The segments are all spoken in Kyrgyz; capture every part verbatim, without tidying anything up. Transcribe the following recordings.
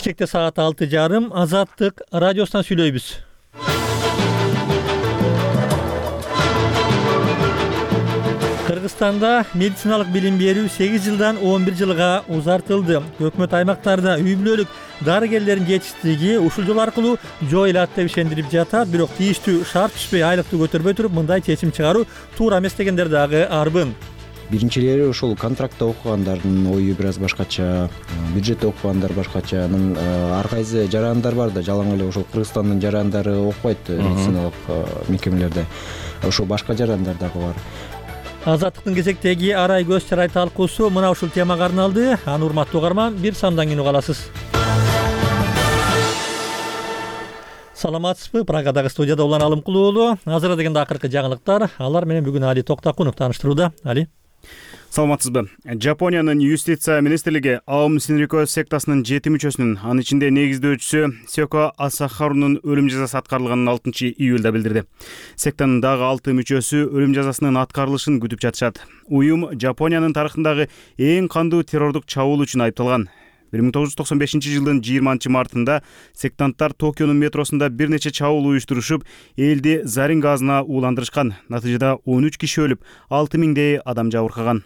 Кечекте саат алты жарым Азаттык радиосунан сүйлөйбүз. Кыргызстанда медициналык билим берүү сегиз жылдан он бир жылга узартылды. Өкмөт аймактарда үй бүлөлүк дарыгерлердин жетиштиги ушул жол аркылуу жоюлат деп ишендирип жатат. Бирок тийиштүү шарт түшпөй айлыкты көтөрбөй туруп мындай чечим чыгаруу туура эмес дегендер дагы арбын. Биринчилери ошол контрактта окугандардын ою бир аз башкача, бюджетте окугандар башкача. Анан ар кайсы жарандар бар да, жалаң эле ошол Кыргызстандын жарандары окубайт медициналык мекемелерде. Ошол башка жарандар дагы бар. Азаттыктын кезектеги арай көз чарай талкуусу мына ушул темага арналды. Аны урматтуу угарман, бир сандан кийин угаласыз. Саламатсызбы? Прагадагы студияда Улан Алымкулуу уулу. Азыр дегенде акыркы жаңылыктар. Алар менен бүгүн Али Токтакунов тааныштырууда. Али. Саламатсызбы? Жапониянын юстиция министрлиги Аум Синрикё сектасынын жети мүчөсүнүн, анын ичинде негиздөөчүсү Сёко Асахарунун өлүм жазасы аткарылганын алтынчы июлда билдирди. Сектанын дагы алты мүчөсү өлүм жазасынын аткарылышын күтүп жатышат. Уюм Жапониянын тарыхындагы эң кандуу террордук чабуул үчүн айыпталган. бир миң тогуз жүз токсон бешинчи жылдын жыйырманчы мартында сектанттар Токионун метросунда бир нече чабуул уюштурушуп, элди зарин газына ууландырышкан. Натыйжада он үч киши өлүп, алты миңдей адам жабыркаган.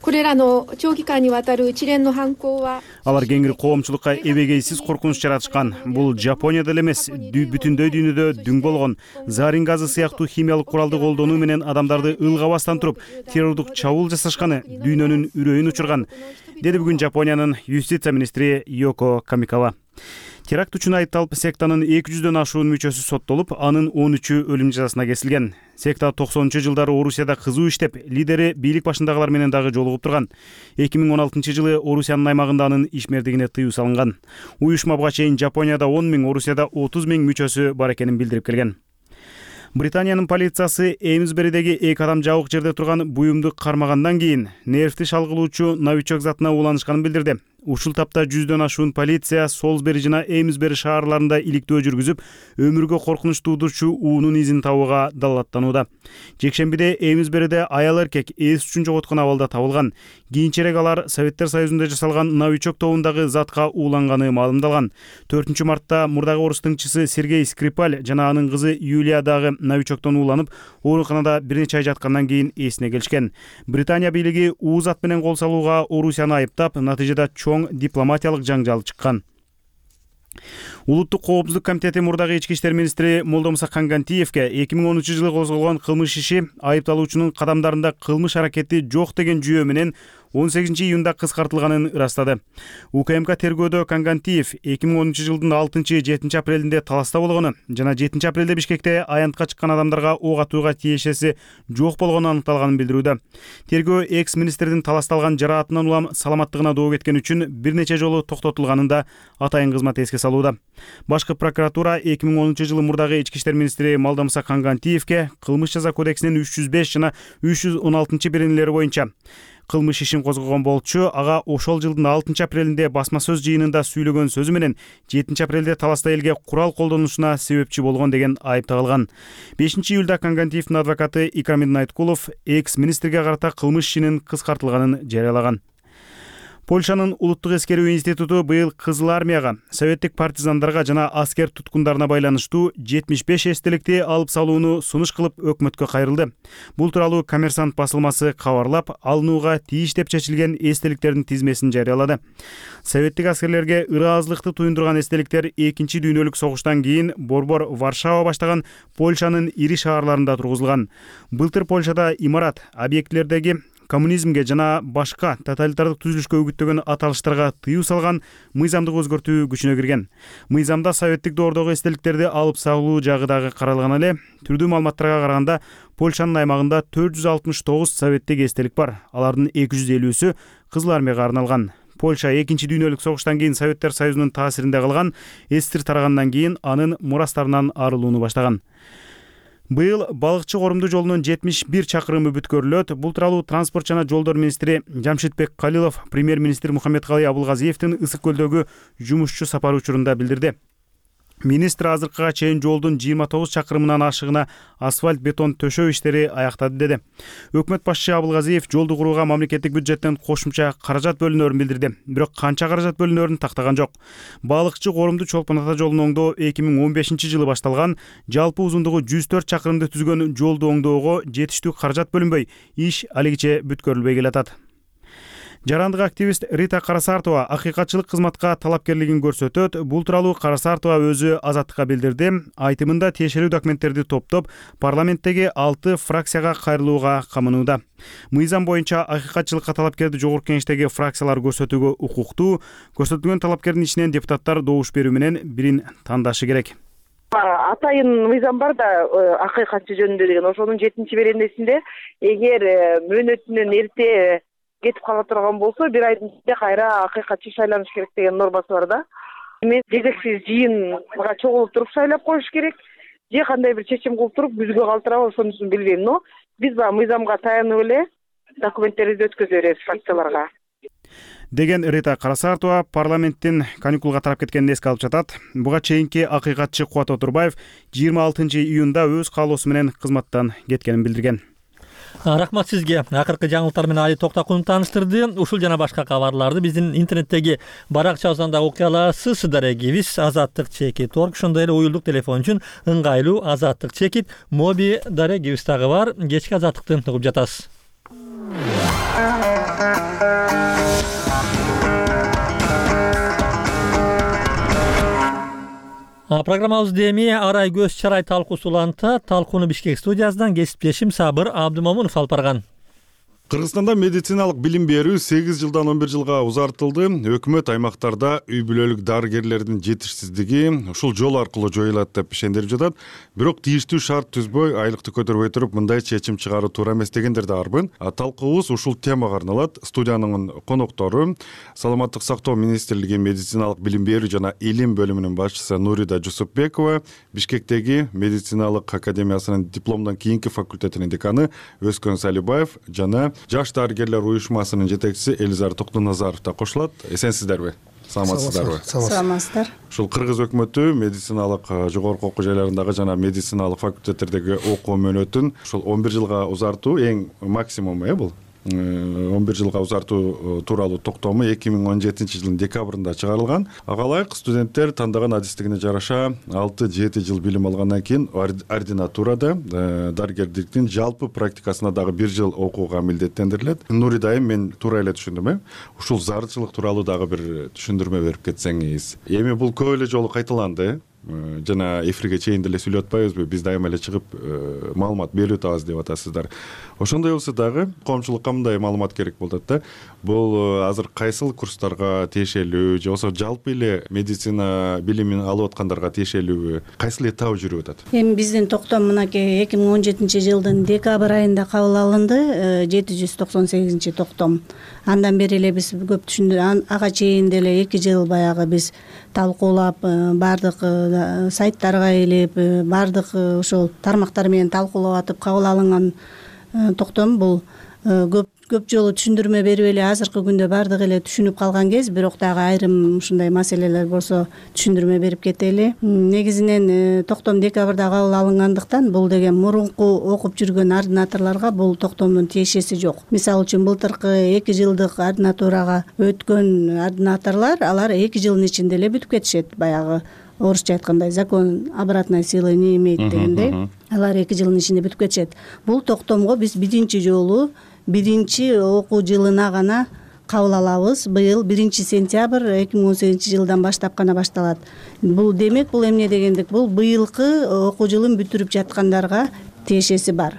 Алар кеңири коомчулукка эбегейсиз коркунуч жаратышкан. Бул Жапонияда эле эмес, бүтүндөй дүйнөдө дүң болгон. Зарин газы сыяктуу химиялык куралды колдонуу менен адамдарды ылгабастан туруп, террордук чабуул жасашканы дүйнөнүн үрөйүн учурган, деди бүгүн Жапониянын юстиция министри Йоко Камикава. Теракт үчүн айыпталып, сектанын эки жүздөн ашуун мүчөсү соттолуп, анын он үчү өлүм жазасына кесилген. Секта токсонунчу жылдары Орусияда кызуу иштеп, лидери бийлик башындагылар менен дагы жолугуп турган. эки миң он алтынчы жылы Орусиянын аймагында анын ишмердигине тыюу салынган. Уюшма буга чейин Жапонияда он миң, Орусияда отуз миң мүчөсү бар экенин билдирип келген. Британиянын полициясы Эймсберидеги эки адам жабык жерде турган буюмду кармагандан кийин нервти шалгылоочу новичок затына ууланышканын билдирди. Ушул тапта жүздөн ашуун полиция Солсбери жана Эймсбери шаарларында иликтөө жүргүзүп, өмүргө коркунуч туудурчу уунун изин табууга далааттанууда. Жекшембиде Эймсбериде аял эркек эс үчүн жоготкон абалда табылган. Кийинчерээк алар Советтер Союзунда жасалган новичок тобундагы затка ууланганы маалымдалган. төртүнчү мартта мурдагы орус тыңчысы Сергей Скрипаль жана анын кызы Юлия дагы новичоктон ууланып, ооруканада бир нече ай жаткандан кийин эсине келишкен. Британия бийлиги уу зат менен кол салууга Орусияны айыптап, натыйжада чоң дипломатиялык жаңжал чыккан. Улуттук коопсуздук комитети мурдагы ички иштер министри Молдомуса Кангантиевке эки миң онунчу жылы козголгон кылмыш иши айыпталуучунун кадамдарында кылмыш аракети жок деген жүйө менен он сегизинчи июнда кыскартылганын ырастады. УКМК тергөөдө Кангантиев эки миң онунчу жылдын алтынчы жетинчи апрелинде таласта болгону жана жетинчи апрелде Бишкекте аянтка чыккан адамдарга ок атууга тиешеси жок болгону аныкталганын билдирүүдө. Тергөө экс-министрдин таласталган жараатынан улам саламаттыгына доо кеткен үчүн бир нече жолу токтотулганын да атайын кызмат эске салууда. Башкы прокуратура эки миң онунчу жылы мурдагы ички иштер министри Молдомуса Кангантиевке кылмыш жаза кодексинин үч жүз беш жана үч жүз он алтынчы беренелери боюнча кылмыш ишин козгогон болчу. Ага ошол жылдын алтынчы апрелинде басма сөз жыйынында сүйлөгөн сөзү менен жетинчи апрелде таласта элге курал колдонушуна себепчи болгон деген айып тагылган. бешинчи июлда Кангантиевдин адвокаты Икрамид Найткулов экс-министрге карата кылмыш ишинин кыскартылганын жарыялаган. Польшанын улуттук эскерүү институту быйыл Кызыл армияга, советтик партизандарга жана аскер туткундарына байланыштуу жетимиш беш эстеликти алып салууну сунуш кылып өкмөткө кайрылды. Бул тууралуу Коммерсант басылмасы кабарлап, алынууга тийиш деп чечилген эстеликтердин тизмесин жарыялады. Советтик аскерлерге ыраазылыкты туюндурган эстеликтер экинчи дүйнөлүк согуштан кийин Борбор Варшава баштаган Польшанын ири шаарларында тургузулган. Былтыр Польшада имарат, объектилердеги коммунизмге жана башка тоталитардык түзүлүшкө үгүттөгөн аталыштарга тыюу салган мыйзамдык өзгөртүү күчүнө кирген. Мыйзамда советтик доордогу эстеликтерди алып салуу жагы дагы каралган эле. Түрдүү маалыматтарга караганда Польшанын аймагында төрт жүз алтымыш тогуз советтик эстелик бар. Алардын эки жүз элүүсү Кызыл армияга арналган. Польша экинчи дүйнөлүк согуштан кийин Советтер Союзунун таасиринде калган, эстир тарагандан кийин анын мурастарынан арылууну баштаган. Быйыл балыкчы корумдуу жолунун жетимиш бир чакырымы бүткөрүлөт. Бул тууралуу транспорт жана жолдор министри Жамшитбек Калилов премьер-министр Мухаммедкалый Абылгазиевдин Ысык көлдөгү жумушчу сапары учурунда билдирди. Министр азыркыга чейин жолдун жыйырма тогуз чакырымынан ашыгына асфальт бетон төшөө иштери аяктады деди. Өкмөт башчы Абылгазиев жолду курууга мамлекеттик бюджеттен кошумча каражат бөлүнөрүн билдирди. Бирок канча каражат бөлүнөрүн тактаган жок. Балыкчы Корумду Чолпон ата жолун оңдоо эки миң он бешинчи жылы башталган, жалпы узундугу жүз төрт чакырымды түзгөн жолду оңдоого жетиштүү каражат бөлүнбөй, иш алигиче бүткөрүлбөй келатат. Жарандык активист Рита Карасартова акыйкатчылык кызматка талапкерлигин көрсөтөт. Бул тууралуу Карасартова өзү Азаттыкка билдирди. Айтымында тиешелүү документтерди топтоп, парламенттеги алты фракцияга кайрылууга камынууда. Мыйзам боюнча акыйкатчылыкка талапкерди жогорку кеңештеги фракциялар көрсөтүүгө укуктуу. Көрсөтүлгөн талапкердин ичинен депутаттар добуш берүү менен бирин тандашы керек. Атайын мыйзам бар да акыйкатчы жөнүндө деген, ошонун жетинчи беренесинде эгер мөөнөтүнөн эрте кетип кала турган болсо, бир айдын ичинде кайра акыйкатчы шайланыш керек деген нормасы бар да. Эми кезексиз жыйынга чогулуп туруп шайлап коюш керек, же кандай бир чечим кылып туруп күзгө калтырабы, ошонусун билбейм. Но биз баягы мыйзамга таянып эле документтерди өткөзө беребиз фракцияларга. Деген Рита Карасартова парламенттин каникулга тарап кеткенин эске алып жатат. Буга чейинки акыйкатчы Кубат Отурбаев жыйырма алтынчы июнда өз каалоосу менен кызматтан кеткенин билдирген. Рахмат сизге. Акыркы жаңылыктар менен Али Токтакулов тааныштырды. Ушул жана башка кабарларды биздин интернеттеги баракчабыздан окуй аласыз. Дарегибиз Азаттык чекит орг. Ошондой эле уюлдук телефон үчүн ыңгайлуу Азаттык чекит моби дарегибиз дагы бар. Кечки Азаттыкты угуп жатасыз. Программабызды эми арай көз чарай талкуусу улантат. Талкууну Бишкек студиясынан кесиптешим Сабыр Абдымомунов алып барган. Кыргызстанда медициналык билим берүү сегиз жылдан он бир жылга узартылды. Өкмөт аймактарда үй бүлөлүк дарыгерлердин жетишсиздиги ушул жол аркылуу жоюлат деп ишендирип жатат. Бирок тийиштүү шарт түзбөй, айлыкты көтөрбөй туруп мындай чечим чыгаруу туура эмес дегендер да арбын. Талкуубуз ушул темага арналат. Студиянын коноктору Саламаттык сактоо министрлиги медициналык билим берүү жана илим бөлүмүнүн башчысы Нурида Жусупбекова, Бишкектеги медициналык академиясынын дипломдон кийинки факультетинин деканы Өскөн Салибаев жана Жаш дарыгерлер уюшмасынын жетекчиси Элизар Токтоназаров да кошулат. Эсенсиздерби? Саламатсыздарбы? Саламатсыздар. Ушул Кыргыз өкмөтү медициналык жогорку окуу жайларындагы жана медициналык факультеттердеги окуу мөөнөтүн ушул он бир жылга узартуу эң максимум э бул. он бир жылга узартуу тууралуу токтому эки миң он жетинчи жылдын декабрында чыгарылган. Ага ылайык студенттер тандаган адистигине жараша алты жети жыл билим алгандан кийин ординатурада дарыгерликтин жалпы практикасына дагы бир жыл окууга милдеттендирилет. Нуридайым, мен туура эле түшүндүм э? Ушул зарылчылык тууралуу дагы бир түшүндүрмө берип кетсеңиз. Эми бул көп эле жолу кайталанды. Жана эфирге чейин деле сүйлөп атпайбызбы, биз дайыма эле чыгып маалымат берип атабыз деп атасыздар. Ошондой болсо дагы коомчулукка мындай маалымат керек болот да. Бул азыр кайсыл курстарга тиешелүү же болбосо жалпы эле медицина билимин алып аткандарга тиешелүүбү, кайсыл этабы жүрүп атат? Эми биздин токтом мынакей эки миң он жетинчи жылдын декабрь айында кабыл алынды, жети жүз токсон сегизинчи токтом. Андан бери эле биз көп түшүндүр, ага чейин деле эки жыл баягы биз талкуулап, бардык сайттарга илип, бардык ошол тармактар менен талкуулап атып кабыл алынган токтом. Бул көп көп жолу түшүндүрмө берип эле азыркы күндө бардык эле түшүнүп калган кез, бирок дагы айрым ушундай маселелер болсо түшүндүрмө берип кетели. Негизинен токтом декабрда кабыл алынгандыктан бул деген мурунку окуп жүргөн ординаторлорго бул токтомдун тиешеси жок. Мисалы үчүн былтыркы эки жылдык ординатурага өткөн ординаторлор, алар эки жылдын ичинде эле бүтүп кетишет. Баягы орусча айткандай закон обратной силы не имеет дегендей. Алар эки жылдын ичинде бүтүп кетишет. Бул токтомго биз биринчи жолу биринчи окуу жылына гана кабыл алабыз. Быйыл биринчи сентябрь эки миң он сегизинчи жылдан баштап гана башталат. Бул демек бул эмне дегендик? Бул быйылкы окуу жылын бүтүрүп жаткандарга тиешеси бар.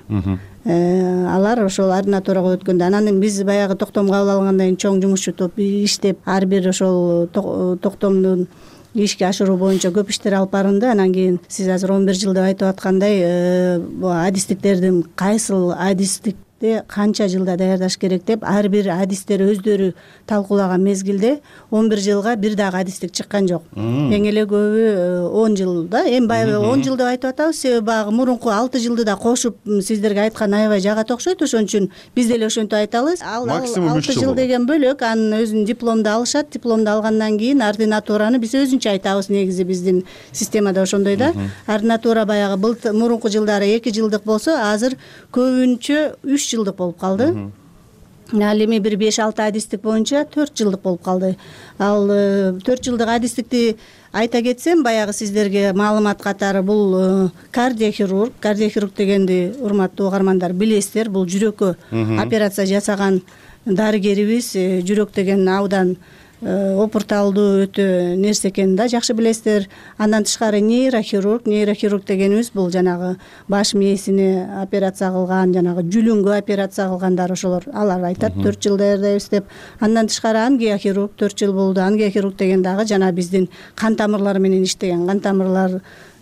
Алар ошол ординатурага өткөндө, анан биз баягы токтом кабыл алгандан кийин чоң жумушчу топ иштеп, ар бир ошол токтомдун ишке ашыруу боюнча көп иштер алып барынды. Анан кийин сиз азыр он бир жыл деп айтып аткандай, адистиктердин кайсыл адистик канча жылда даярдаш керек деп ар бир адистер өздөрү талкуулаган мезгилде он бир жылга бир дагы адистик чыккан жок. Эң эле көбү он жыл да, эми баягы он жыл деп айтып атабыз, себеби баягы мурунку алты жылды да кошуп сиздерге айткан аябай жагат окшойт, ошон үчүн биз деле ошентип айтабыз. Ал алты жыл деген бөлөк, анын өзүнүн дипломду алышат, дипломду алгандан кийин ординатураны биз өзүнчө айтабыз, негизи биздин системада ошондой да. Ординатура баягы мурунку жылдары эки жылдык болсо, азыр көбүнчө үч жылдык болуп калды. Ал эми бир беш алты адистик боюнча төрт жылдык болуп калды. Ал төрт жылдык адистикти айта кетсем, баягы сиздерге маалымат катары бул кардиохирург, кардиохирург дегенди урматтуу угармандар билесиздер, бул жүрөккө операция жасаган дарыгерибиз. Жүрөк деген абдан опурталдуу өтө нерсе экенин да жакшы билесиздер. Андан тышкары нейрохирург, нейрохирург дегенибиз бул жанагы баш мээсине операция кылган, жанагы жүлүнгө операция кылгандар, ошолор алар айтат төрт жыл даярдайбыз деп. Андан тышкары ангиохирург төрт жыл болду. Ангиохирург деген дагы жана биздин кан тамырлары менен иштеген, кан тамырлар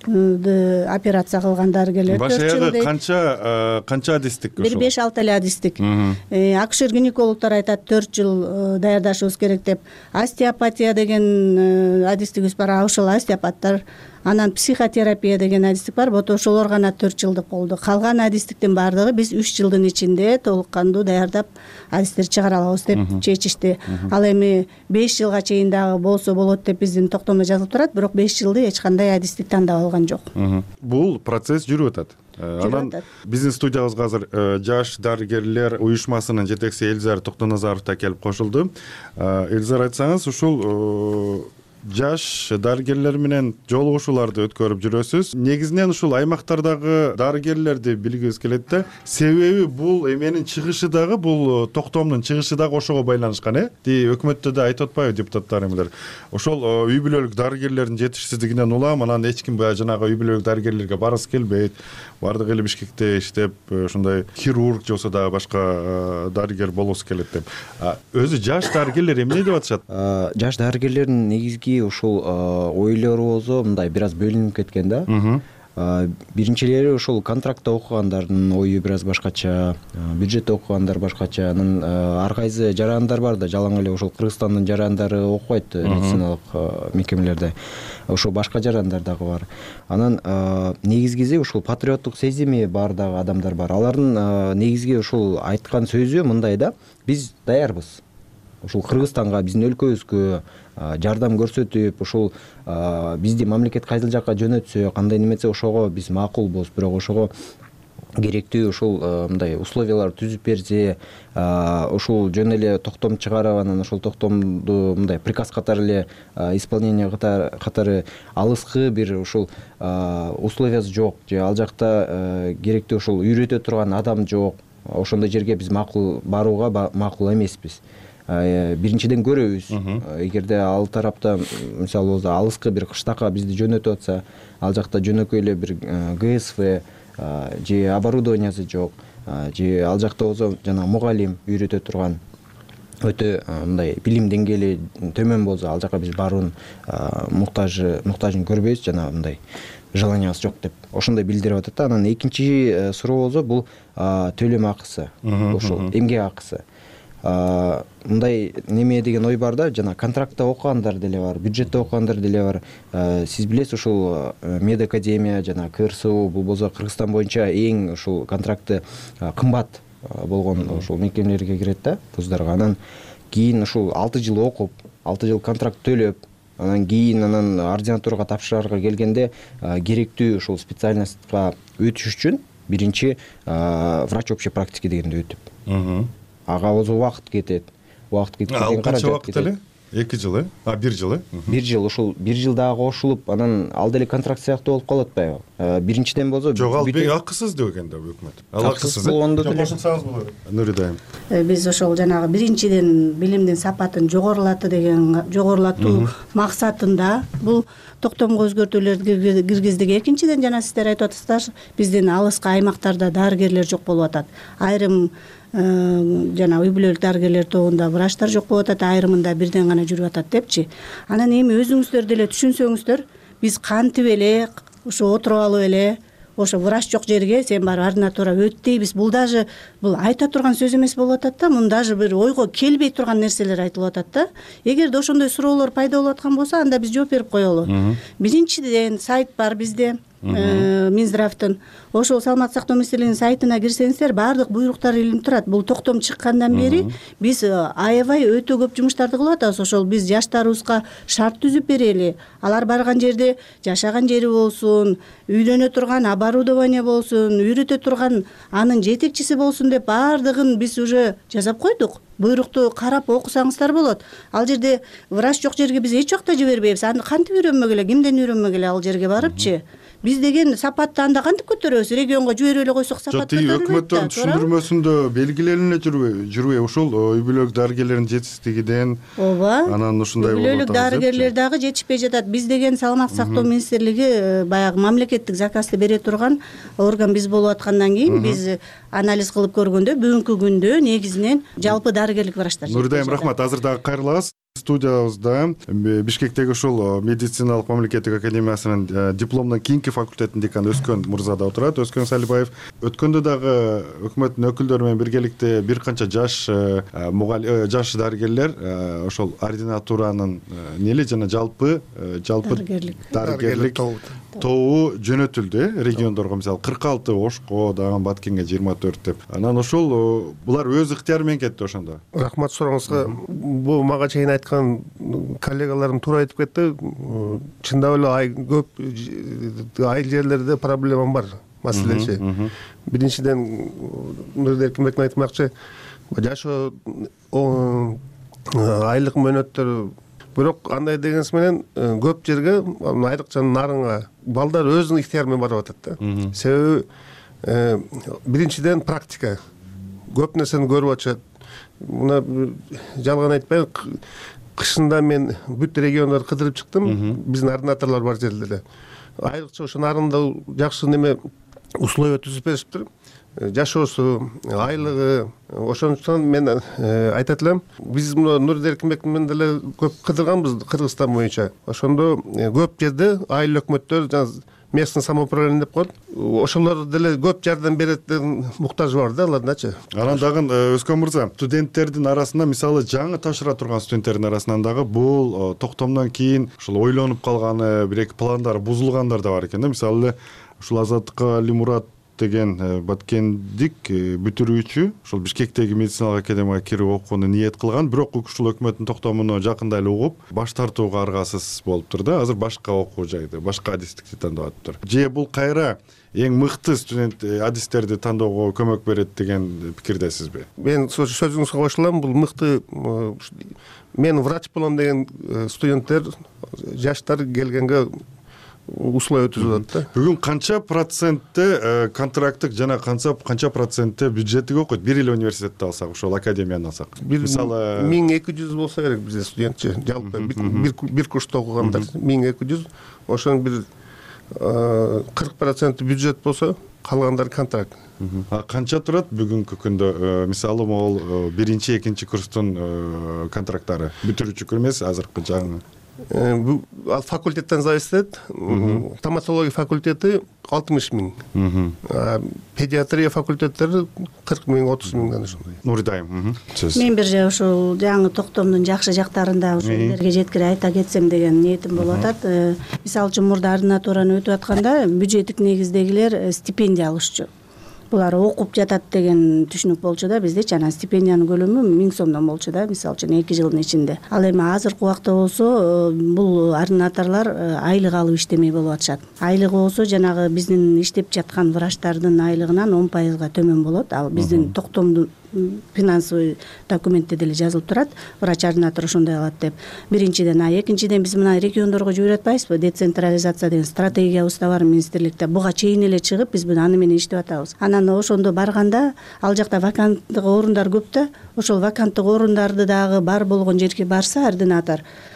операция кылган дарыгерлер. Баш аягы канча канча адистик ошол? Бир беш алты эле адистик. Акушер гинекологдор айтат төрт жыл даярдашыбыз керек деп. Остеопатия деген адистигибиз бар, ошол остеопаттар. Анан психотерапия деген адистик бар, вот ошолор гана төрт жылдык болду. Калган адистиктин баардыгы биз үч жылдын ичинде толук кандуу даярдап адистер чыгара алабыз деп чечишти. Ал эми беш жылга чейин дагы болсо болот деп биздин токтомдо жазылып турат, бирок беш жылды эч кандай адистик тандап алган жок. Бул процесс жүрүп атат. Анан биздин студиябызга азыр жаш дарыгерлер уюшмасынын жетекчиси Элизар Токтоназаров да келип кошулду. Элизар, айтсаңыз, ушул жаш дарыгерлер менен жолугушууларды өткөрүп жүрөсүз. Негизинен ушул аймактардагы дарыгерлерди билгибиз келет да. Себеби бул эменин чыгышы дагы, бул токтомдун чыгышы дагы ошого байланышкан, э? Ди өкмөттө да айтып атпайбы депутаттар эмелер. Ошол үй бүлөлүк дарыгерлердин жетишсиздигинен улам, анан эч ким баягы жанагы үй бүлөлүк дарыгерлерге баргысы келбейт. Бардыгы эле Бишкекте иштеп, ошондой хирург же болсо дагы башка дарыгер болгусу келет деп. Өзү жаш дарыгерлер эмне деп атышат? Жаш дарыгерлердин негизги ушул ойлору болсо мындай бир аз бөлүнүп кеткен да. Биринчилери ушул контрактта окугандардын ою бир аз башкача, бюджетте окугандар башкача. Анан ар кайсы жарандар бар да, жалаң эле ошол Кыргызстандын жарандары окубайт медициналык мекемелерде. Ошол башка жарандар дагы бар. Анан негизгиси ушул патриоттук сезими бар дагы адамдар бар. Алардын негизги ушул айткан сөзү мындай да: биз даярбыз. Ушул Кыргызстанга, биздин өлкөбүзгө жардам көрсөтүп, ушул бизди мамлекет кайсыл жакка жөнөтсө, кандай неметсе ошого биз макулбуз, бирок ошого керектүү ушул мындай условиялар түзүп берсе, ушул жөн эле токтом чыгарып, анан ошол токтомду мындай приказ катары эле исполнение катары алыскы бир ушул условиясы жок, же ал жакта керектүү ушул үйрөтө турган адам жок, ошондой жерге биз макул барууга макул эмеспиз. Биринчиден көрөбүз, эгерде ал тарапта мисалы болсо алыскы бир кыштакка бизди жөнөтүп атса, ал жакта жөнөкөй эле бир ГСВ же оборудованиясы жок, же ал жакта болсо жана мугалим үйрөтө турган өтө мындай билим деңгээли төмөн болсо, ал жака биз баруунун муктажы муктажын көрбөйбүз, жана мындай желаниясы жок деп ошондой билдирип атат да. Анан экинчи суроо болсо бул төлөм акысы, ошол эмгек акысы. Мындай неме деген ой бар да, жана контрактта окугандар деле бар, бюджетте окугандар деле бар. Сиз билесиз, ушул медакадемия жана КРСУ бул болсо Кыргызстан боюнча эң ушул контракты кымбат болгон ушул мекемелерге кирет да, вуздарга. Анан кийин ушул алты жыл окуп, алты жыл контракт төлөп, анан кийин анан ординатурага тапшырарга келгенде керектүү ушул специальностька өтүш үчүн биринчи врач общей практики дегенди өтүп, ага болсо убакыт кетет. Убакыт кеткенден каражат кетет. эки жыл, э? А, бир жыл, э? Бир жыл, ушул бир жыл дагы кошулуп, анан ал деле контракт сыяктуу болуп калып атпайбы? Биринчиден болсо жок, ал акысыз деп экен да өкмөт. Ал акысыз болгондо деле кошулсаңыз болот. Нурида айым. Биз ошол жанагы биринчиден билимдин сапатын жогорулатты деген жогорулатуу максатында бул токтомго өзгөртүүлөрдү киргиздик. Экинчиден жана сиздер айтып атасыздар, биздин алыскы аймактарда дарыгерлер жок болуп атат. Айрым жана үй бүлөлүк дарыгерлер тобунда врачтар жок болуп атат, айрымында бирден гана жүрүп атат депчи. Анан эми өзүңүздөр деле түшүнсөңүздөр, биз кантип эле ушу отуруп алып эле ошо врач жок жерге сен барып ординатура өт дейбиз. Бул даже бул айта турган сөз эмес болуп атат да, мун даже бир ойго келбей турган нерселер айтылып атат да. Эгерде ошондой суроолор пайда болуп аткан болсо, анда биз жооп берип коелу. Биринчиден сайт бар бизде, Минздравдын. Ошол саламаттык сактоо министрлигинин сайтына кирсеңиздер, баардык буйруктар илинип турат. Бул токтом чыккандан бери биз аябай өтө көп жумуштарды кылып атабыз. Ошол биз жаштарыбызга шарт түзүп берели. Алар барган жерде жашаган жери болсун, үйлөнө турган оборудование болсун, үйрөтө турган анын жетекчиси болсун деп баардыгын биз уже жасап койдук. Буйрукту карап окусаңыздар болот. Ал жерде врач жок жерге биз эч убакта жибербейбиз. Аны кантип үйрөнмөк эле, кимден үйрөнмөк эле ал жерге барыпчы? Биз деген сапатты анда кантип көтөрөбүз? Регионго жиберип эле койсок сапат көтөрүлбөйт. Өкмөттөрдүн түшүндүрмөсүндө белгилене жүрбөйбү? Жүрбөй ушул үй бүлөлүк дарыгерлердин жетишсиздигинен. Ооба. Анан ушундай болуп атат. Үй бүлөлүк дарыгерлер дагы жетишпей жатат. Биз деген саламаттык сактоо министрлиги баягы мамлекеттик заказды бере турган орган биз болуп аткандан кийин биз анализ кылып көргөндө бүгүнкү күндө негизинен жалпы дарыгерлик врачтар. Нуридайым, рахмат. Азыр дагы кайрылабыз. Студиябызда Бишкектеги ушул медициналык мамлекеттик академиясынын дипломдон кийинки факультеттин деканы Өскөн Мурза да отурат. Өскөн Салибаев. Өткөндө дагы өкмөттүн өкүлдөрү менен биргеликте бир канча жаш мугалим, жаш дарыгерлер ошол ординатуранын нели жана жалпы жалпы дарыгерлик тобу жөнөтүлдү региондорго, мисалы кырк алты Ошко, дагы Баткенге жыйырма төрт деп. Анан ошол булар өз ыктыяры менен кетти ошондо. Рахмат сурооңузга. Бул мага чейин айткан коллегаларым туура айтып кетти. Чындап эле көп айыл жерлерде проблема бар, маселечи. Биринчиден Нуридайым Эркинбектин айтмакчы, жашоо айлык мөөнөттөрү. Бирок андай дегенс менен көп жерге, айрыкча нарынга балдар өзүнүн ыктыяры менен барып атат да. Себеби биринчиден практика. Көп нерсени көрүп атышат. Мына жалган айтпай, кышында мен бүт региондорду кыдырып чыктым. Биздин ординаторлор бар жерлерде. Айрыкча ошо нарында жакшы неме условия түзүп беришиптир. Жашоосу, айлыгы. Ошондуктан мен айтат элем, биз мына Нуридайым Эркинбек менен деле көп кыдырганбыз Кыргызстан боюнча. Ошондо көп жерде айыл өкмөттөр, жана местный самоуправление деп коет. Ошолор деле көп жардам берет деген муктажы бар да алардачы. Анан дагы Өскөн Мырза, студенттердин арасында, мисалы жаңы тапшыра турган студенттердин арасынан дагы бул токтомдон кийин ушул ойлонуп калганы, бир эки пландары бузулгандар да бар экен да. Мисалы ушул Азаттыкка Алимурат деген баткендик бүтүрүүчү ошол Бишкектеги медициналык академияга кирип окууну ниет кылган, бирок ушул өкмөттүн токтомуну жакында эле угуп, баш тартууга аргасыз болуптур да. Азыр башка окуу жайды, башка адистикти тандап атыптыр. Же бул кайра эң мыкты студент адистерди тандоого көмөк берет деген пикирдесизби? Мен сөзүңүзгө кошулам. Бул мыкты, мен врач болом деген студенттер, жаштар келгенге условия түзүп атат да. Бүгүн канча процентте контракттык жана канча канча процентте бюджеттик окуйт? Бир эле университетти алсак, ошол академияны алсак. Мисалы миң эки жүз болсо керек бизде студентчи, жалпы бир курста окугандар миң эки жүз. Ошонун бир кырк проценти бюджет болсо, калгандары контракт. А канча турат бүгүнкү күндө? Мисалы могул биринчи, экинчи курстун контракттары бүтүрүүчү эмес, азыркы жаңы. Ал факультеттен зависит этет. Стоматология факультети алтымыш миң. Педиатрия факультеттери кырк миң, отуз миңден ошондой. Нуридайым. Мен бир ошол жаңы токтомдун жакшы жактарын да ошол элдерге жеткире айта кетсем деген ниетим болуп атат. Мисалы үчүн мурда ординатураны өтүп атканда бюджеттик негиздегилер стипендия алышчу. Булар окуп жатат деген түшүнүк болчу да биздечи. Анан стипендиянын көлөмү миң сомдон болчу да, мисалы үчүн эки жылдын ичинде. Ал эми азыркы убакта болсо бул ординаторлор айлык алып иштемей болуп атышат. Айлыгы болсо жанагы биздин иштеп жаткан врачтардын айлыгынан он пайызга төмөн болот. Ал биздин токтомдун финансовый документте деле жазылып турат. Врач ординатор ошондой алат деп. Биринчиден, а экинчиден биз мына региондорго жиберип атпайбызбы? Децентрализация деген стратегиябыз да бар министрликте. Буга чейин эле чыгып биз буну аны менен иштеп атабыз. Анан ошондо барганда ал жакта ваканттык орундар көп да. Ошол ваканттык орундарды дагы бар болгон жерге барса ординатор,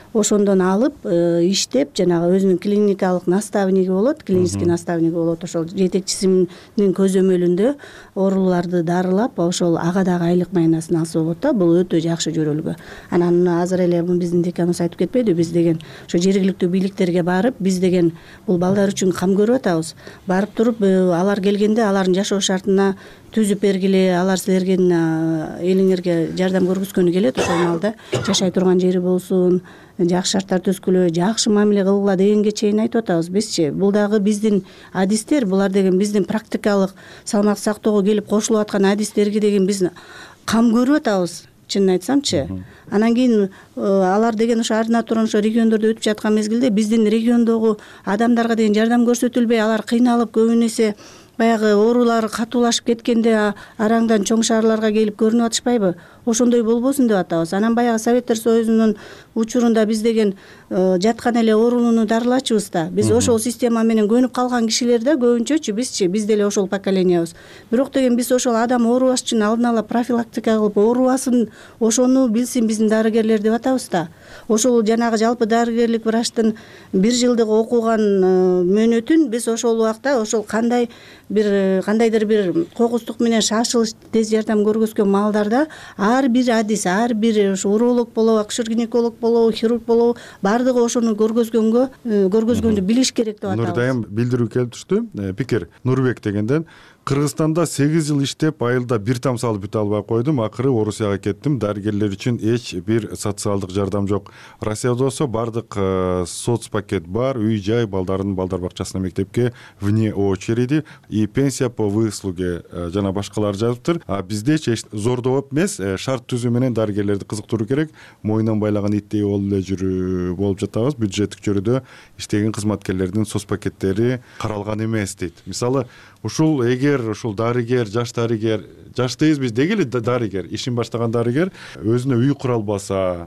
ошондон алып иштеп жанагы өзүнүн клиникалык наставниги болот, клинический наставниги болот, ошол жетекчисинин көзөмөлүндө ооруларды дарылап ошол ага дагы айлык майнасын алса болот да. Бул өтө жакшы жөрөлгө. Анан азыр эле биздин деканыбыз айтып кетпейди, биз деген ошо жергиликтүү бийликтерге барып, биз деген бул балдар үчүн кам көрүп атабыз. Барып туруп алар келгенде алардын жашоо шартына түзүп бергиле, алар силердин элиңерге жардам көргөзгөнү келет, ошол маалда жашай турган жери болсун, жакшы шарттар түзгүлө, жакшы мамиле кылгыла дегенге чейин айтып атабыз. Бизчи бул дагы биздин адистер, булар деген биздин практикалык салмак сактоого келип кошулуп аткан адистерге деген биз кам көрүп атабыз, чынын айтсамчы. Анан кийин алар деген ошо ординатура ошо региондордо өтүп жаткан мезгилде биздин региондогу адамдарга деген жардам көрсөтүлбөй, алар кыйналып көбүн эсе баягы оорулары катуулашып кеткенде араңдан чоң шаарларга келип көрүнүп атышпайбы? Ошондой болбосун деп атабыз. Анан баягы Советтер Союзунун учурунда биз деген жаткан эле оорулууну дарылачыбыз да. Биз ошол система менен көнүп калган кишилер да көбүнчөчү бизчи, биз деле ошол поколениябыз. Бирок деген биз ошол адам оорубаш үчүн алдын ала профилактика кылып оорубасын, ошону билсин биздин дарыгерлер деп атабыз да. Ошол жанагы жалпы дарыгерлик врачтын бир жылдык окуган мөөнөтүн биз ошол убакта ошол кандай бир кандайдыр бир кокустук менен шашылыш тез жардам көргөзгөн маалдарда ар бир адис, ар бир ошо уролог болобу, акушер-гинеколог болобу, хирург болобу, баардыгы ошону көргөзгөнгө көргөзгөндү билиш керек деп атабыз. Нурдайым билдирүү келип түштү. Пикир Нурбек дегенден Кыргызстанда сегиз жыл иштеп, айылда бир там салып бүтө албай койдум. Акыры Орусияга кеттим. Дарыгерлер үчүн эч бир социалдык жардам жок. Россияда болсо бардык соц пакет бар, үй жай, балдардын балдар бакчасына, мектепке вне очереди и пенсия по выслуге жана башкалар жазыптыр. А биздечи зордоп эмес, шарт түзүү менен дарыгерлерди кызыктыруу керек. Мойнунан байлаган иттей болуп эле жүрүп болуп жатабыз. Бюджеттик чөрүдө иштеген кызматкерлердин соц пакеттери каралган эмес дейт. Мисалы, ушул эгер ушул дарыгер, жаш дарыгер, жаш дейбиз биз деги эле дарыгер, ишин баштаган дарыгер өзүнө үй кура албаса,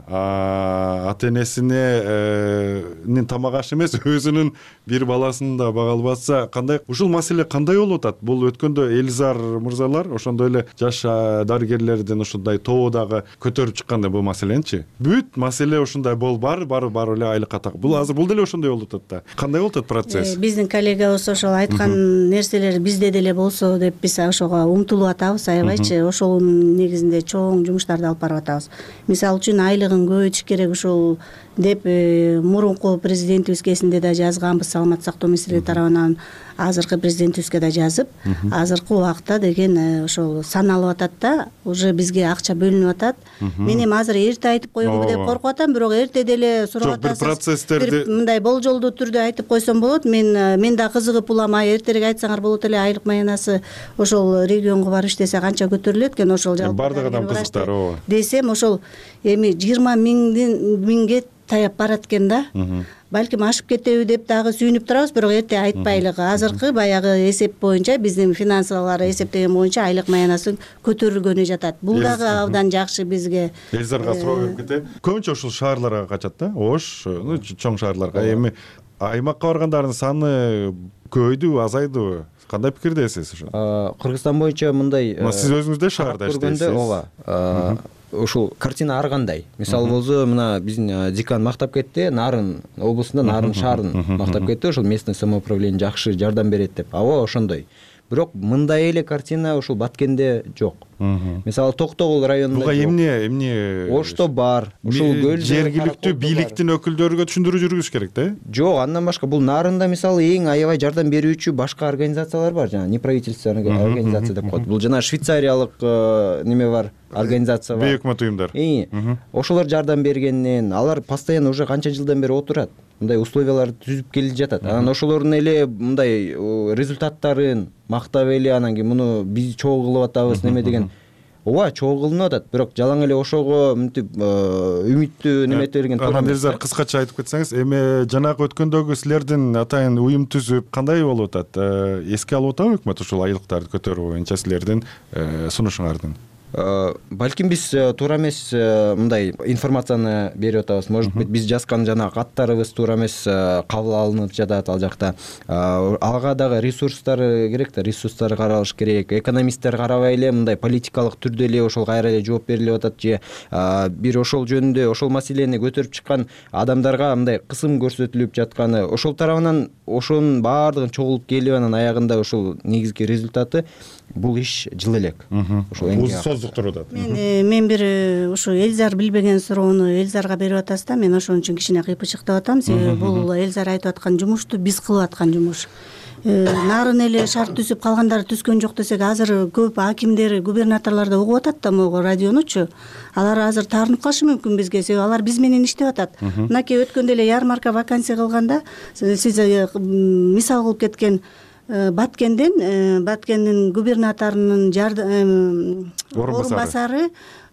ата энесинин тамак ашы эмес, өзүнүн бир баласын да бага албаса, кандай ушул маселе кандай болуп атат? Бул өткөндө Элизар мырзалар ошондой эле жаш дарыгерлердин ушундай тобу дагы көтөрүп чыкканда бул маселеничи. Бүт маселе ушундай бол бар, бар, бар эле айлыкка так. Бул азыр бул деле ошондой болуп атат да. Кандай болуп атат процесс? Биздин коллегабыз ошол айткан нерселер бизде деле болсо деп биз ошого умтулуп атабыз, аябайчы. Ошонун негизинде чоң жумуштарды алып барып атабыз. Мисалы үчүн айлыгын көбөйтүш керек ушул деп мурунку президентибиз кезинде да жазганбыз, саламаттык сактоо министрлиги тарабынан азыркы президентибизге да жазып, азыркы убакта деген ошол саналып атат да, уже бизге акча бөлүнүп атат. Мен эми азыр эрте айтып коюмбу деп коркуп атам, бирок эрте деле сурап атасыз. Жок, бир процесстерди мындай болжолдуу түрдө айтып койсом болот. Мен мен да кызыгып улам, эртерээк айтсаңар болот эле, айлык маянасы ошол регионго барып иштесе канча көтөрүлөт экен, ошол жалпы бардык адам кызыктар, ооба. Десем ошол эми жыйырма миңге таяп барат экен да. Балким ашып кетеби деп дагы сүйүнүп турабыз, бирок эрте айтпайлык. Азыркы баягы эсеп боюнча, биздин финансылар эсептеген боюнча айлык маянасы көтөрүлгөнү жатат. Бул дагы абдан жакшы бизге. Элизарга суроо берип кетейин. Көбүнчө ушул шаарларга качат да, Ош, чоң шаарларга. Эми аймакка баргандардын саны көбөйдүбү, азайдыбы? Кандай пикирдесиз ошо? Кыргызстан боюнча мындай, сиз өзүңүз да шаарда иштейсиз. Ооба. Ушул картина ар кандай. Мисалы болсо, мына биздин декан мактап кетти, Нарын облусунда, Нарын шаарын мактап кетти, ошол местный самоуправление жакшы жардам берет деп. Ооба, ошондой. Бирок мындай эле картина ушул Баткенде жок. Мисалы Токтогул районунда буга эмне, эмне Ошто бар. Ушул көл жергиликтүү бийликтин өкүлдөрүгө түшүндүрүү жүргүзүш керек да? Жок, андан башка бул Нарында мисалы эң аябай жардам берүүчү башка организациялар бар, жана неправительственный организация деп коет. Бул жана швейцариялык неме бар, организация бар. Бейөкмөт уюмдар. Ошолор жардам бергеннен, алар постоянно уже канча жылдан бери отурат. Мындай условияларды түзүп келип жатат. Анан ошолордун эле мындай результаттарын мактап эле, анан кийин муну биз чогуу кылып атабыз неме деген. Ооба, чогуу кылынып атат, бирок жалаң эле ошого мынтип үмүттүү неметип берген. Анан Элизар кыскача айтып кетсеңиз, эми жанагы өткөндөгү силердин атайын уюм түзүп кандай болуп атат? Эске алып атабы өкмөт ушул айлыктарды көтөрүү боюнча силердин сунушуңардын? балким биз туура эмес мындай информацияны берип атабыз. Может быть, биз жазган жана каттарыбыз туура эмес кабыл алынып жатат ал жакта. Ага дагы ресурстар керек да, ресурстар каралыш керек. Экономисттер карабай эле мындай политикалык түрдө эле ошол кайра эле жооп берилип атат же бир ошол жөнүндө ошол маселени көтөрүп чыккан адамдарга мындай кысым көрсөтүлүп жатканы, ошол тарабынан ошонун баардыгын чогулуп келип анан аягында ошол негизги результаты бул иш жыл элек. Ошол уз создуктуруп атат. Мен мен бир ушу Элзар билбеген суроону Элзарга берип атасыз да, мен ошон үчүн кичине кыйпычыктап атам. Себеби бул Элзар айтып аткан жумушту биз кылып аткан жумуш. Нарын эле шарт түзүп калгандары түзгөн жок десек, азыр көп акимдер, губернаторлор да угуп атат да могу радионучу. Алар азыр таарынып калышы мүмкүн бизге, себеби алар биз менен иштеп атат. Мынакей өткөндө эле ярмарка вакансия кылганда, сиз мисал кылып кеткен Баткенден, Баткендин губернаторунун орун басары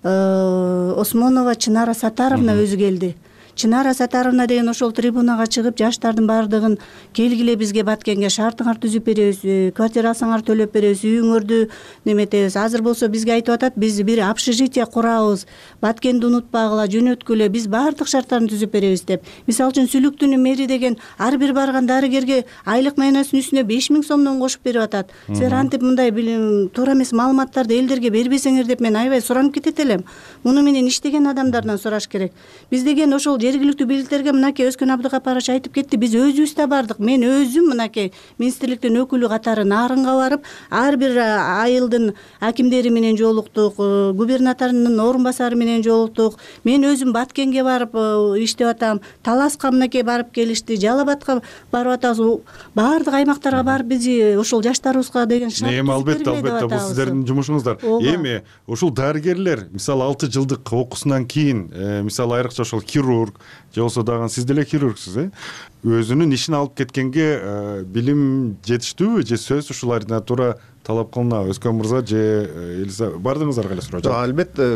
Осмонова Чынара Сатаровна өзү келди. Чынара Сатаровна деген ошол трибунага чыгып, жаштардын баардыгын келгиле бизге Баткенге шартыңар түзүп беребиз, квартира алсаңар төлөп беребиз, үйүңөрдү неметебиз. Азыр болсо бизге айтып атат, биз бир общежитие курабыз, Баткенди унутпагыла, жөнөткүлө, биз баардык шарттарын түзүп беребиз деп. Мисалы үчүн Сүлүктүнүн мэри деген ар бир барган дарыгерге айлык майнасынын үстүнө беш миң сомдон кошуп берип атат. Силер антип мындай туура эмес маалыматтарды элдерге бербесеңер деп мен аябай суранып кетет элем. Муну менен иштеген адамдардан сураш керек. Биз деген ошол жергиликтүү бийликтерге мынакей Өзкөн Абдыкапарович айтып кетти, биз өзүбүз да бардык. Мен өзүм мынакей министрликтин өкүлү катары Нарынга барып, ар бир айылдын акимдери менен жолуктук, губернаторунун орун басары менен жолуктук. Мен өзүм Баткенге барып иштеп атам, Таласка мынакей барып келишти, Жалал Абадка барып атабыз. Баардык аймактарга барып биз ошол жаштарыбызга деген шарт. Эми албетте, албетте бул сиздердин жумушуңуздар. Эми ушул дарыгерлер, мисалы алты жылдык окуусунан кийин, мисалы айрыкча ошол хирург же болсо дагы сиз деле хирургсуз, э? Өзүнүн ишин алып кеткенге билим жетиштүүбү же сөз ушул ординатура талап кылынабы? Өзкөн мырза же Элиза, бардыгыңыздарга эле суроо. Албетте,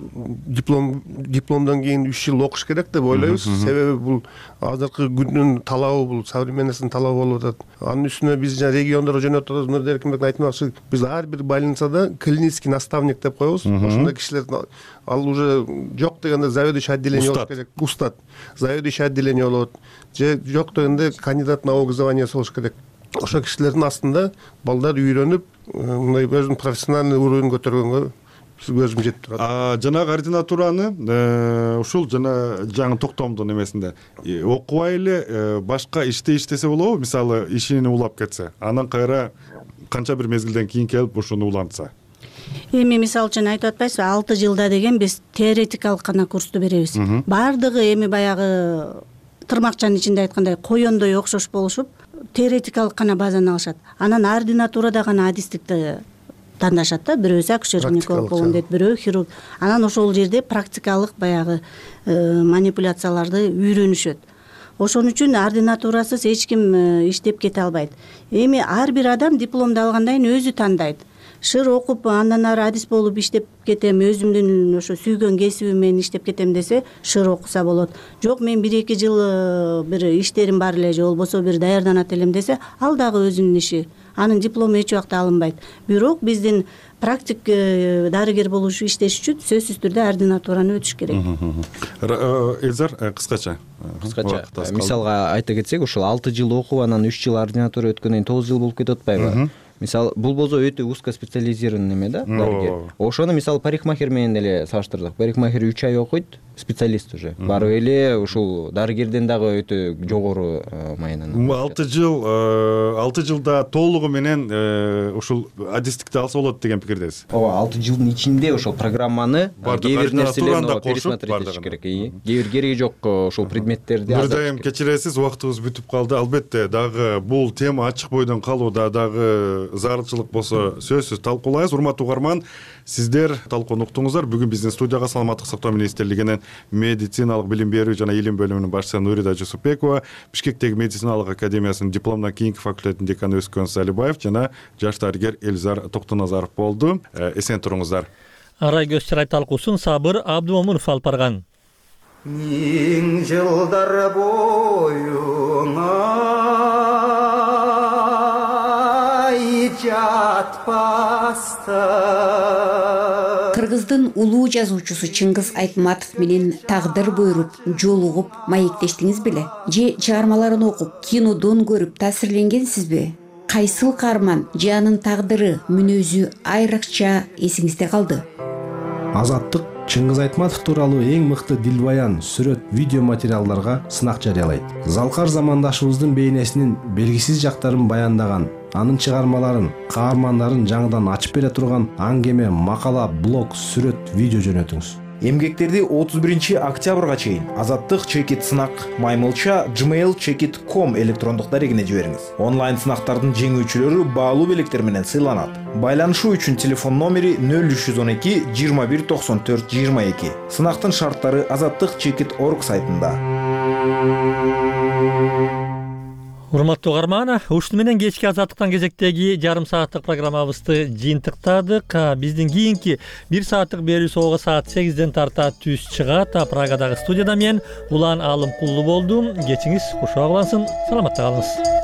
диплом дипломдон кийин үч жыл окуш керек деп ойлойбуз. Себеби бул азыркы күндүн талабы, бул современностьтун талабы болуп атат. Анын үстүнө биз жана региондорго жөнөтүп атабыз. Нурдер Эркинбек айтмакчы, биз ар бир больницада клинический наставник деп коебуз. Ошондой кишилер ал уже жок дегенде заведующий отделение болуш керек. Устат. Заведующий отделение болот. Же жок дегенде кандидат наук званиясы болуш керек. Ошол кишилердин астында балдар үйрөнүп, мындай өзүнүн профессиональный уровень көтөргөнгө көзүм жетип турат. А жанагы ординатураны ушул жана жаңы токтомдун эмесинде окубай эле башка иште иштесе болобу? Мисалы, ишини улап кетсе, анан кайра канча бир мезгилден кийин келип ушуну улантса? Эми мисалы үчүн айтып атпайсызбы, алты жылда деген биз теоретикалык гана курсту беребиз. Баардыгы эми баягы тырмакчанын ичинде айткандай коёндой окшош болушуп, теоретикалык гана базаны алышат. Анан ординатурада гана адистикти тандашат да, бирөөсү акушер-гинеколог болом дейт, бирөө хирург. Анан ошол жерде практикалык баягы манипуляцияларды үйрөнүшөт. Ошон үчүн ординатурасыз эч ким иштеп кете албайт. Эми ар бир адам дипломду алгандан кийин өзү тандайт. Шыр окуп, андан ары адис болуп иштеп кетем, өзүмдүн ошо сүйгөн кесибим менен иштеп кетем десе, шыр окуса болот. Жок, мен бир эки жыл бир иштерим бар эле, же болбосо бир даярданат элем десе, ал дагы өзүнүн иши. Анын диплому эч убакта алынбайт. Бирок биздин практик дарыгер болуш иштеш үчүн сөзсүз түрдө ординатураны өтүш керек. Элзар, кыскача. Кыскача. Мисалга айта кетсек, ушул алты жыл окуп, анан үч жыл ординатура өткөндөн кийин тогуз жыл болуп кетип атпайбы? Мисалы, бул болсо өтө узкоспециализированный неме да, дарыгер. Ошону мисалы парикмахер менен эле салыштырдык. Парикмахер үч ай окуйт, специалист уже. Барып эле ушул дарыгерден дагы өтө жогору маянанат. алты жыл, алты жылда толугу менен ушул адистикти алса болот деген пикирдесиз. Ооба, алты жылдын ичинде ошол программаны кээ бир нерселерди пересмотреть этиш керек. Кээ бир кереги жок ошол предметтерди. Бир дайым кечиресиз, убактыбыз бүтүп калды. Албетте, дагы бул тема ачык бойдон калууда, дагы зарылчылык болсо сөзсүз талкуулайбыз. Урматтуу угарман, сиздер талкууну уктуңуздар. Бүгүн биздин студияга Саламаттык сактоо министрлигинин медициналык билим берүү жана илим бөлүмүнүн башчысы Нурида Жусупбекова, Бишкектеги медициналык академиясынын дипломдон кийинки факультетинин деканы Өзкөн Салибаев жана жаш дарыгер Элзар Токтоназаров болду. Эсен туруңуздар. Арай көз чырай талкуусун Сабыр Абдумомунов алып барган. Миң жылдар боюңа жатпастан Кыргыздын улуу жазуучусу Чыңгыз Айтматов менен тагдыр буйруп, жолугуп, маектештиңиз беле? Же чыгармаларын окуп, кинодон көрүп таасирленгенсизби? Кайсыл каарман же анын тагдыры, мүнөзү айрыкча эсиңизде калды? Азаттык Чыңгыз Айтматов тууралуу эң мыкты дилбаян, сүрөт, видео материалдарга сынак жарыялайт. Залкар замандашыбыздын бейнесинин белгисиз жактарын баяндаган, анын чыгармаларын, каармандарын жаңыдан ачып бере турган аңгеме, макала, блог, сүрөт, видео жөнөтүңүз. Эмгектерди отуз биринчи октябрга чейин Азаттык чекит сынак маймылча gmail чекит точка ком электрондук дарегине жибериңиз. Онлайн сынактардын жеңүүчүлөрү баалуу белектер менен сыйланат. Байланышуу үчүн телефон номери нөл үч жүз он эки жыйырма бир токсон төрт жыйырма эки. Сынактын шарттары азаттык чекит точка орг сайтында. Урматтуу угарман, ушуну менен кечки Азаттыктан кезектеги жарым сааттык программабызды жыйынтыктадык. Биздин кийинки бир сааттык берүүсү ого саат сегизден тарта түз чыгат. Прагадагы студияда мен Улан Алымкулду болдум. Кечиңиз кушак улансын. Саламатта калыңыз.